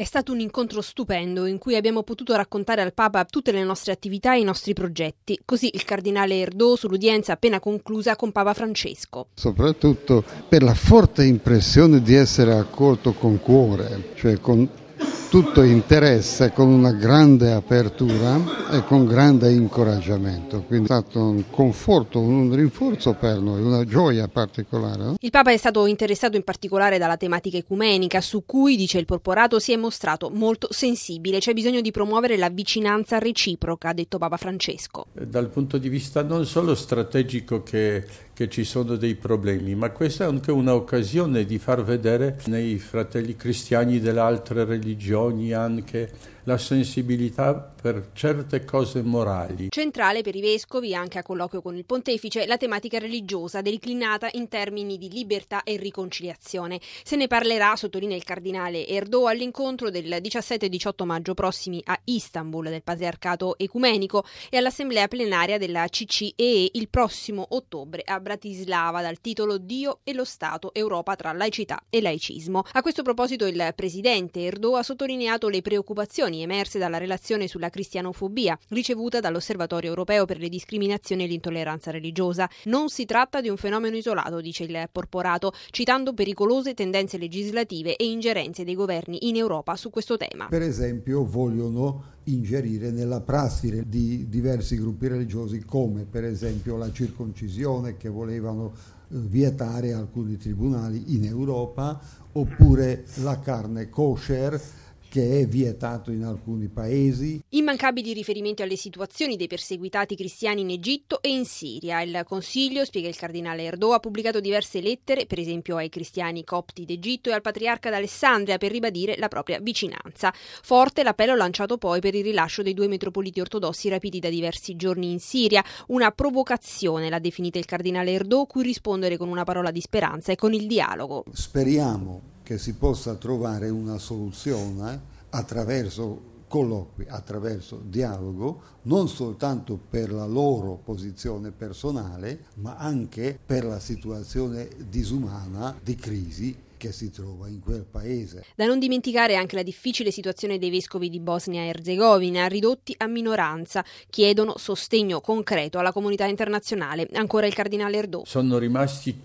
È stato un incontro stupendo in cui abbiamo potuto raccontare al Papa tutte le nostre attività e i nostri progetti. Così il cardinale Erdò sull'udienza appena conclusa con Papa Francesco. Soprattutto per la forte impressione di essere accolto con cuore, cioè con tutto interesse, con una grande apertura e con grande incoraggiamento. Quindi è stato un conforto, un rinforzo per noi, una gioia particolare. No? Il Papa è stato interessato in particolare dalla tematica ecumenica, su cui, dice il Porporato, si è mostrato molto sensibile. C'è bisogno di promuovere la vicinanza reciproca, ha detto Papa Francesco. Dal punto di vista non solo strategico che ci sono dei problemi, ma questa è anche un'occasione di far vedere nei fratelli cristiani delle altre religioni anche la sensibilità per certe cose morali. Centrale per i vescovi, anche a colloquio con il pontefice, la tematica religiosa declinata in termini di libertà e riconciliazione. Se ne parlerà, sottolinea il cardinale Erdò, all'incontro del 17 e 18 maggio prossimi a Istanbul del Patriarcato Ecumenico e all'assemblea plenaria della CCEE il prossimo ottobre a Bratislava dal titolo Dio e lo Stato, Europa tra laicità e laicismo. A questo proposito il presidente Erdò ha sottolineato le preoccupazioni emerse dalla relazione sulla cristianofobia ricevuta dall'Osservatorio europeo per le discriminazioni e l'intolleranza religiosa. Non si tratta di un fenomeno isolato, dice il Porporato, citando pericolose tendenze legislative e ingerenze dei governi in Europa su questo tema. Per esempio vogliono ingerire nella prassi di diversi gruppi religiosi, come per esempio la circoncisione che volevano vietare alcuni tribunali in Europa, oppure la carne kosher che è vietato in alcuni paesi. Immancabili riferimenti alle situazioni dei perseguitati cristiani in Egitto e in Siria. Il Consiglio, spiega il cardinale Erdò, ha pubblicato diverse lettere, per esempio ai cristiani copti d'Egitto e al patriarca d'Alessandria, per ribadire la propria vicinanza. Forte l'appello lanciato poi per il rilascio dei 2 metropoliti ortodossi rapiti da diversi giorni in Siria. Una provocazione, l'ha definita il cardinale Erdò, cui rispondere con una parola di speranza e con il dialogo. Speriamo che si possa trovare una soluzione attraverso colloqui, attraverso dialogo, non soltanto per la loro posizione personale, ma anche per la situazione disumana di crisi che si trova in quel paese. Da non dimenticare anche la difficile situazione dei vescovi di Bosnia e Erzegovina, ridotti a minoranza, chiedono sostegno concreto alla comunità internazionale. Ancora il cardinale Erdò. Sono rimasti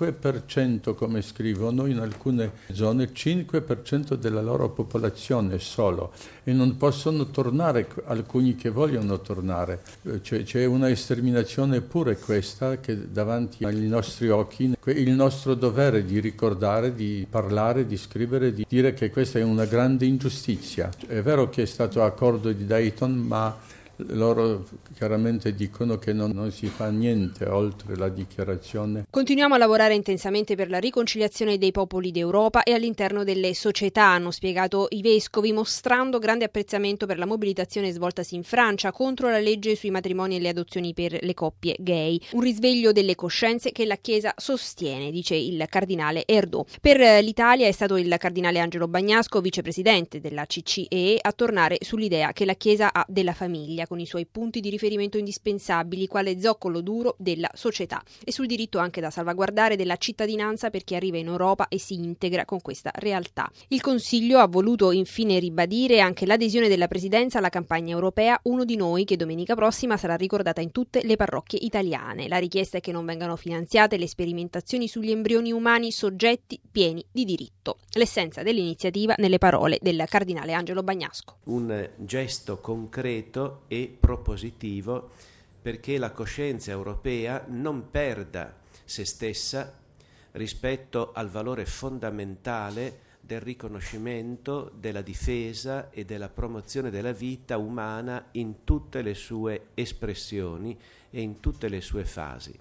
5%, come scrivono in alcune zone, 5% della loro popolazione solo, e non possono tornare alcuni che vogliono tornare. C'è una esterminazione pure questa che davanti ai nostri occhi. Il nostro dovere di ricordare, di parlare, di scrivere, di dire che questa è una grande ingiustizia. È vero che è stato accordo di Dayton, ma loro chiaramente dicono che non si fa niente oltre la dichiarazione. Continuiamo a lavorare intensamente per la riconciliazione dei popoli d'Europa e all'interno delle società, hanno spiegato i vescovi, mostrando grande apprezzamento per la mobilitazione svoltasi in Francia contro la legge sui matrimoni e le adozioni per le coppie gay. Un risveglio delle coscienze che la Chiesa sostiene, dice il cardinale Erdò. Per l'Italia è stato il cardinale Angelo Bagnasco, vicepresidente della CCEE, a tornare sull'idea che la Chiesa ha della famiglia, con i suoi punti di riferimento indispensabili quale zoccolo duro della società, e sul diritto anche da salvaguardare della cittadinanza per chi arriva in Europa e si integra con questa realtà. Il Consiglio ha voluto infine ribadire anche l'adesione della Presidenza alla campagna europea Uno di Noi, che domenica prossima sarà ricordata in tutte le parrocchie italiane. La richiesta è che non vengano finanziate le sperimentazioni sugli embrioni umani, soggetti pieni di diritto. L'essenza dell'iniziativa nelle parole del cardinale Angelo Bagnasco. Un gesto concreto e propositivo perché la coscienza europea non perda se stessa rispetto al valore fondamentale del riconoscimento, della difesa e della promozione della vita umana in tutte le sue espressioni e in tutte le sue fasi.